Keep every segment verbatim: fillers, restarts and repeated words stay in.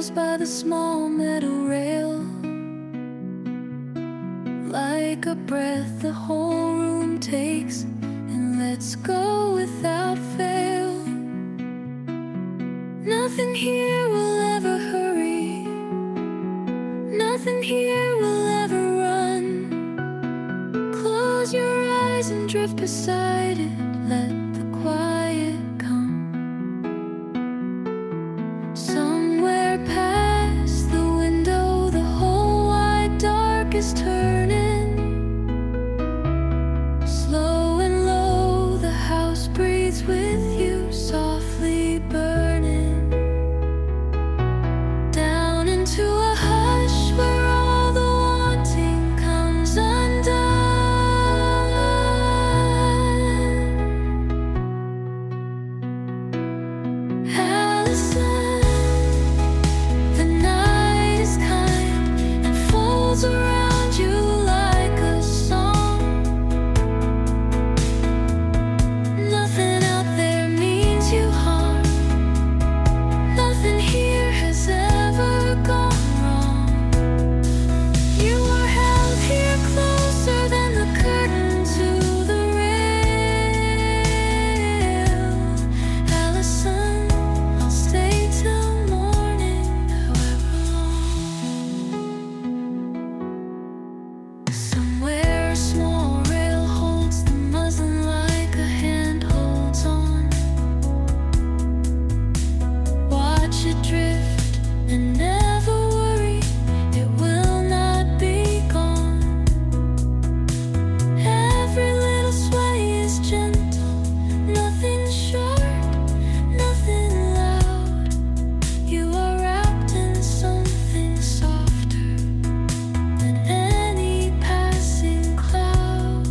lingers by the small metal rail. Like a breath the whole room takes and lets go without fail. Nothing here will ever hurry, nothing here will ever run. Close your eyes and drift beside it, let the quiet come. Somewhere past the window, the whole wide dark is turning. Slow and low, the house breathes with you, softly burning. Down into a hush where all the wanting comes undone. Allison, the night is kind and folds around you like a song. Nothing out there means you harm, nothing here has ever gone wrong. You are held here closer than the curtain to the rail. Allison, I'll stay till morning, however long. Somewhere a small rail holds the muslin like a hand holds on. Watch it drift and never worry, it will not be gone. Every little sway is gentle, nothing sharp, nothing loud. You are wrapped in something softer than any passing cloud.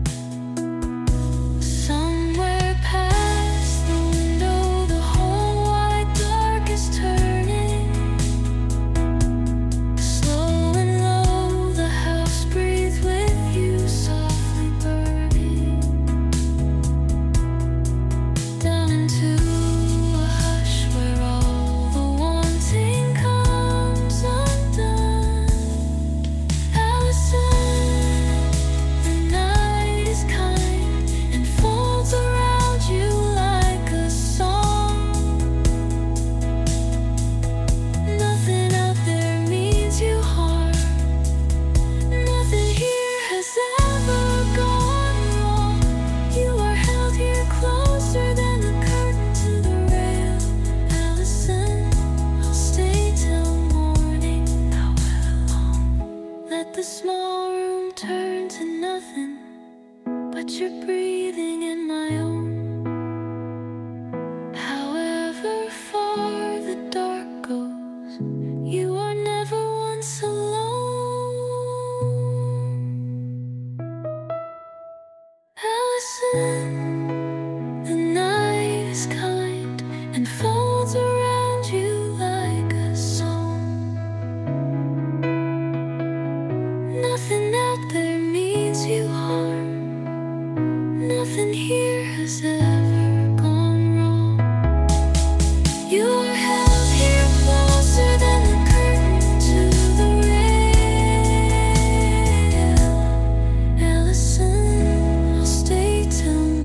Somewhere past the window, the whole wide dark is turning. Slow and low, the house breathes with you, softly burning. Down into a hush where all the wanting comes undone. Allison, the night is kind and folds around you like a song. Nothing out there means you harm, nothing here has ever gone wrong. You are held here closer than the curtain to the rail. Allison, I'll stay till morning, however long. Let the small room turn to nothing but your breathing in my own. However far the dark goes, you are never once alone. Allison, the night is kind and folds around you like a song. Nothing out there means you harm, nothing here has ever